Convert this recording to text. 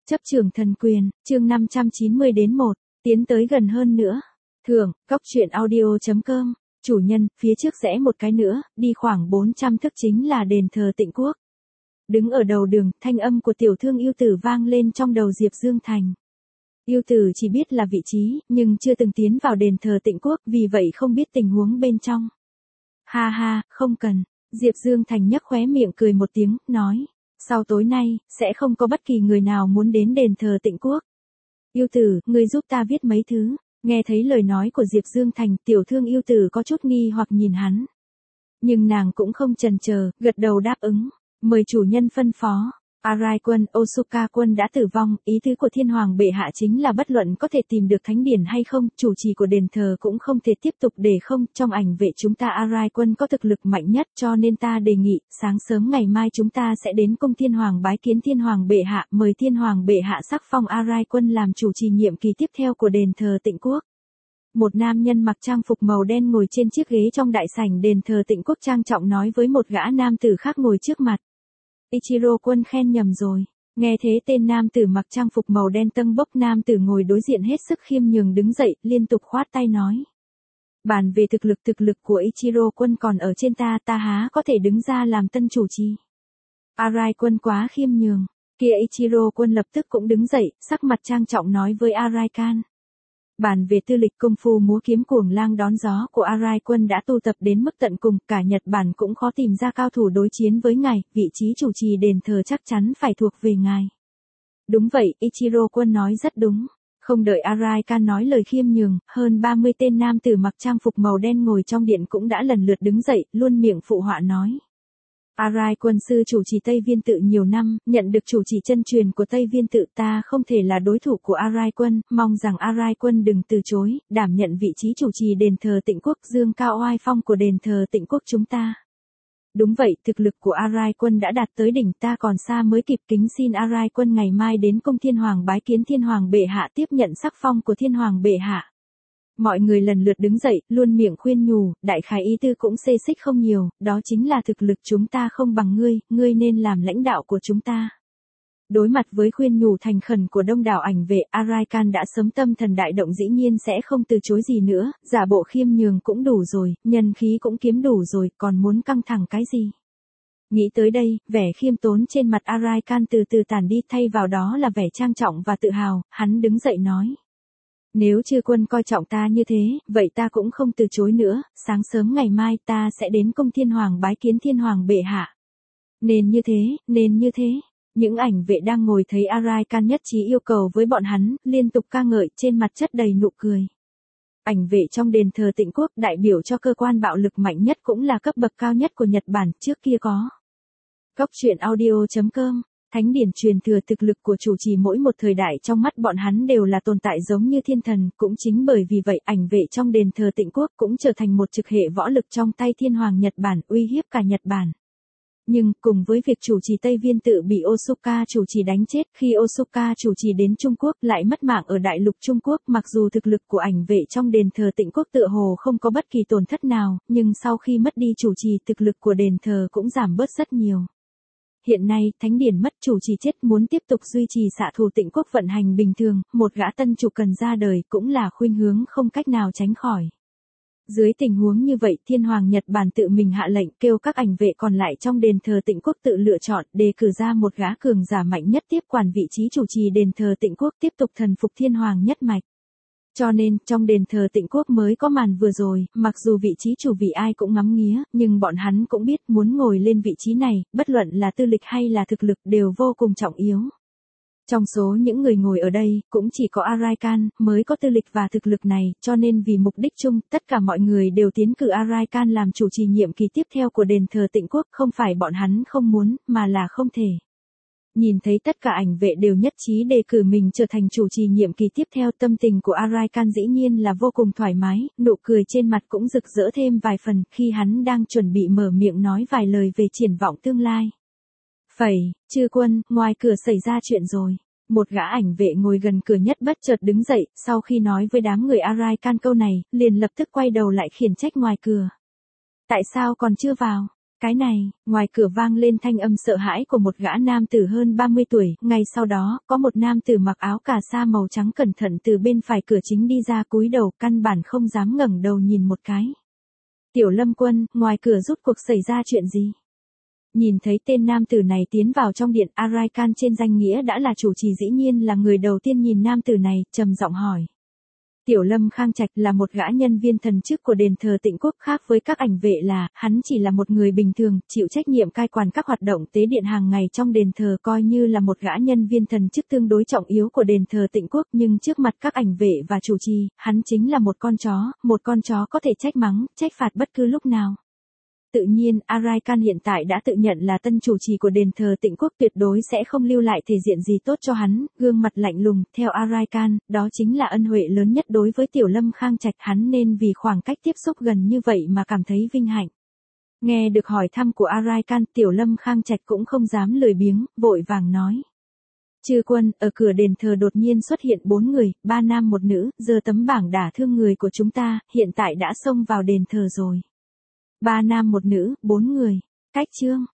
Chấp trưởng thần quyền, chương 590 đến 1, tiến tới gần hơn nữa. Thưởng, Cốc truyện audio.com, chủ nhân, phía trước rẽ một cái nữa, đi khoảng 400 thước chính là đền thờ Tịnh Quốc. Đứng ở đầu đường, thanh âm của tiểu thương yêu tử vang lên trong đầu Diệp Dương Thành. Yêu tử chỉ biết là vị trí, nhưng chưa từng tiến vào đền thờ Tịnh Quốc, vì vậy không biết tình huống bên trong. Ha ha, không cần. Diệp Dương Thành nhếch khóe miệng cười một tiếng, nói. Sau tối nay, sẽ không có bất kỳ người nào muốn đến đền thờ Tịnh Quốc. Yêu tử, ngươi giúp ta viết mấy thứ. Nghe thấy lời nói của Diệp Dương Thành, tiểu thương yêu tử có chút nghi hoặc nhìn hắn. Nhưng nàng cũng không chần chờ, gật đầu đáp ứng. Mời chủ nhân phân phó. Arai quân, Osuka quân đã tử vong, ý tứ của thiên hoàng bệ hạ chính là bất luận có thể tìm được thánh điển hay không, chủ trì của đền thờ cũng không thể tiếp tục để không, trong ảnh vệ chúng ta Arai quân có thực lực mạnh nhất cho nên ta đề nghị, sáng sớm ngày mai chúng ta sẽ đến cung thiên hoàng bái kiến thiên hoàng bệ hạ, mời thiên hoàng bệ hạ sắc phong Arai quân làm chủ trì nhiệm kỳ tiếp theo của đền thờ Tịnh Quốc. Một nam nhân mặc trang phục màu đen ngồi trên chiếc ghế trong đại sảnh đền thờ Tịnh Quốc trang trọng nói với một gã nam tử khác ngồi trước mặt. Ichiro quân khen nhầm rồi. Nghe thế tên nam tử mặc trang phục màu đen tâng bốc nam tử ngồi đối diện hết sức khiêm nhường đứng dậy, liên tục khoát tay nói. Bàn về thực lực của Ichiro quân còn ở trên ta há có thể đứng ra làm tân chủ trì. Arai quân quá khiêm nhường. Kia Ichiro quân lập tức cũng đứng dậy, sắc mặt trang trọng nói với Arai Kan. Bàn về tư lịch công phu múa kiếm cuồng lang đón gió của Arai quân đã tu tập đến mức tận cùng, cả Nhật Bản cũng khó tìm ra cao thủ đối chiến với ngài, vị trí chủ trì đền thờ chắc chắn phải thuộc về ngài. Đúng vậy, Ichiro quân nói rất đúng. Không đợi Arai Kan nói lời khiêm nhường, hơn 30 tên nam tử mặc trang phục màu đen ngồi trong điện cũng đã lần lượt đứng dậy, luôn miệng phụ họa nói. Arai quân sư chủ trì Tây Viên tự nhiều năm, nhận được chủ trì chân truyền của Tây Viên tự, ta không thể là đối thủ của Arai quân, mong rằng Arai quân đừng từ chối, đảm nhận vị trí chủ trì đền thờ Tịnh Quốc, dương cao oai phong của đền thờ Tịnh Quốc chúng ta. Đúng vậy, thực lực của Arai quân đã đạt tới đỉnh, ta còn xa mới kịp, kính xin Arai quân ngày mai đến cung thiên hoàng bái kiến thiên hoàng bệ hạ, tiếp nhận sắc phong của thiên hoàng bệ hạ. Mọi người lần lượt đứng dậy, luôn miệng khuyên nhủ, đại khái ý tư cũng xê xích không nhiều, đó chính là thực lực chúng ta không bằng ngươi nên làm lãnh đạo của chúng ta. Đối mặt với khuyên nhủ thành khẩn của đông đảo ảnh vệ, Arai Kan đã sớm tâm thần đại động, dĩ nhiên sẽ không từ chối gì nữa, giả bộ khiêm nhường cũng đủ rồi, nhân khí cũng kiếm đủ rồi, còn muốn căng thẳng cái gì. Nghĩ tới đây, vẻ khiêm tốn trên mặt Arai Kan từ từ tản đi, thay vào đó là vẻ trang trọng và tự hào, hắn đứng dậy nói. Nếu chư quân coi trọng ta như thế, vậy ta cũng không từ chối nữa, sáng sớm ngày mai ta sẽ đến cung thiên hoàng bái kiến thiên hoàng bệ hạ. Nên như thế, những ảnh vệ đang ngồi thấy Arai Kan nhất trí yêu cầu với bọn hắn, liên tục ca ngợi, trên mặt chất đầy nụ cười. Ảnh vệ trong đền thờ Tịnh Quốc đại biểu cho cơ quan bạo lực mạnh nhất cũng là cấp bậc cao nhất của Nhật Bản, trước kia có. Cốc truyện audio.com. Thánh điển truyền thừa thực lực của chủ trì mỗi một thời đại trong mắt bọn hắn đều là tồn tại giống như thiên thần, cũng chính bởi vì vậy ảnh vệ trong đền thờ Tịnh Quốc cũng trở thành một trực hệ võ lực trong tay thiên hoàng Nhật Bản, uy hiếp cả Nhật Bản. Nhưng, cùng với việc chủ trì Tây Viên tự bị Osuka chủ trì đánh chết, khi Osuka chủ trì đến Trung Quốc lại mất mạng ở đại lục Trung Quốc, mặc dù thực lực của ảnh vệ trong đền thờ Tịnh Quốc tựa hồ không có bất kỳ tổn thất nào, nhưng sau khi mất đi chủ trì thực lực của đền thờ cũng giảm bớt rất nhiều. Hiện nay, thánh điển mất chủ trì chết, muốn tiếp tục duy trì xạ thủ Tịnh Quốc vận hành bình thường, một gã tân chủ cần ra đời cũng là khuynh hướng không cách nào tránh khỏi. Dưới tình huống như vậy, thiên hoàng Nhật Bản tự mình hạ lệnh kêu các ảnh vệ còn lại trong đền thờ Tịnh Quốc tự lựa chọn, đề cử ra một gã cường giả mạnh nhất tiếp quản vị trí chủ trì đền thờ Tịnh Quốc, tiếp tục thần phục thiên hoàng nhất mạch. Cho nên, trong đền thờ Tịnh Quốc mới có màn vừa rồi, mặc dù vị trí chủ vị ai cũng ngắm nghía, nhưng bọn hắn cũng biết muốn ngồi lên vị trí này, bất luận là tư lịch hay là thực lực đều vô cùng trọng yếu. Trong số những người ngồi ở đây, cũng chỉ có Arai Kan mới có tư lịch và thực lực này, cho nên vì mục đích chung, tất cả mọi người đều tiến cử Arai Kan làm chủ trì nhiệm kỳ tiếp theo của đền thờ Tịnh Quốc, không phải bọn hắn không muốn, mà là không thể. Nhìn thấy tất cả ảnh vệ đều nhất trí đề cử mình trở thành chủ trì nhiệm kỳ tiếp theo, tâm tình của Arai Kan dĩ nhiên là vô cùng thoải mái, nụ cười trên mặt cũng rực rỡ thêm vài phần khi hắn đang chuẩn bị mở miệng nói vài lời về triển vọng tương lai. Chư quân, ngoài cửa xảy ra chuyện rồi. Một gã ảnh vệ ngồi gần cửa nhất bất chợt đứng dậy, sau khi nói với đám người Arai Kan câu này, liền lập tức quay đầu lại khiển trách ngoài cửa. Tại sao còn chưa vào? Cái này, ngoài cửa vang lên thanh âm sợ hãi của một gã nam tử hơn 30 tuổi, ngay sau đó, có một nam tử mặc áo cà sa màu trắng cẩn thận từ bên phải cửa chính đi ra cúi đầu căn bản không dám ngẩng đầu nhìn một cái. Tiểu Lâm Quân, ngoài cửa rút cuộc xảy ra chuyện gì? Nhìn thấy tên nam tử này tiến vào trong điện, Araikan trên danh nghĩa đã là chủ trì dĩ nhiên là người đầu tiên nhìn nam tử này, trầm giọng hỏi. Tiểu Lâm Khang Trạch là một gã nhân viên thần chức của đền thờ Tịnh Quốc, khác với các ảnh vệ là, hắn chỉ là một người bình thường, chịu trách nhiệm cai quản các hoạt động tế điện hàng ngày trong đền thờ, coi như là một gã nhân viên thần chức tương đối trọng yếu của đền thờ Tịnh Quốc, nhưng trước mặt các ảnh vệ và chủ trì, hắn chính là một con chó có thể trách mắng, trách phạt bất cứ lúc nào. Tự nhiên, Araikan hiện tại đã tự nhận là tân chủ trì của đền thờ Tịnh Quốc, tuyệt đối sẽ không lưu lại thể diện gì tốt cho hắn, gương mặt lạnh lùng, theo Araikan, đó chính là ân huệ lớn nhất đối với Tiểu Lâm Khang Trạch, hắn nên vì khoảng cách tiếp xúc gần như vậy mà cảm thấy vinh hạnh. Nghe được hỏi thăm của Araikan, Tiểu Lâm Khang Trạch cũng không dám lười biếng, vội vàng nói. Chư quân, ở cửa đền thờ đột nhiên xuất hiện 4 người, 3 nam 1 nữ, giơ tấm bảng đả thương người của chúng ta, hiện tại đã xông vào đền thờ rồi. 3 nam 1 nữ, 4 người. Cách chương.